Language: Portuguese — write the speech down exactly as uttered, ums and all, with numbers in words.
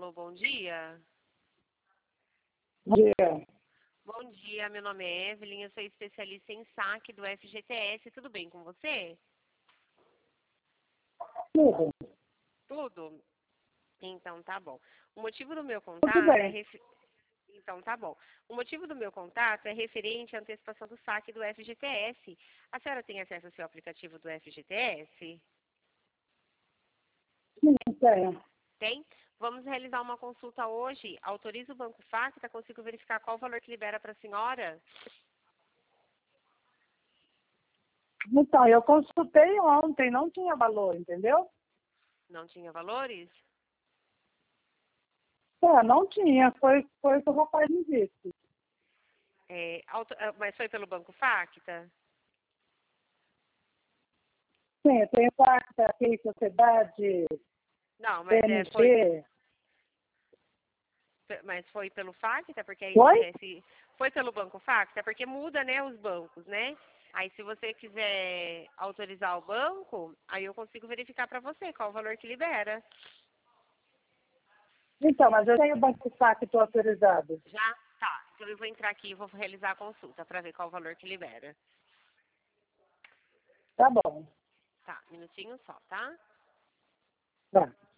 Alô, bom dia. Bom dia. Bom dia, meu nome é Evelyn, eu sou especialista em saque do F G T S. Tudo bem com você? Tudo. Tudo? Então tá bom. O motivo do meu Tudo contato é bem. ref... Então tá bom. O motivo do meu contato é referente à antecipação do saque do F G T S. A senhora tem acesso ao seu aplicativo do F G T S? Sim, tenho. Tem? Vamos realizar uma consulta hoje. Autoriza o Banco Facta, consigo verificar qual o valor que libera para a senhora? Então, eu consultei ontem, não tinha valor, entendeu? Não tinha valores? É, não tinha, foi, foi o que o rapaz me disse. É, auto- ah, mas foi pelo Banco Facta? Sim, eu tenho Pacta, aqui, Sociedade, Não, mas é, foi, P M G. mas foi pelo Facta, porque aí Foi? se foi pelo Banco Facta, porque muda, né, os bancos, né? Aí se você quiser autorizar o banco, aí eu consigo verificar para você qual o valor que libera. Então, mas eu tenho o Banco Pacto autorizado. Já? Tá. Então eu vou entrar aqui e vou realizar a consulta para ver qual o valor que libera. Tá bom. Tá, minutinho só, tá? Tá.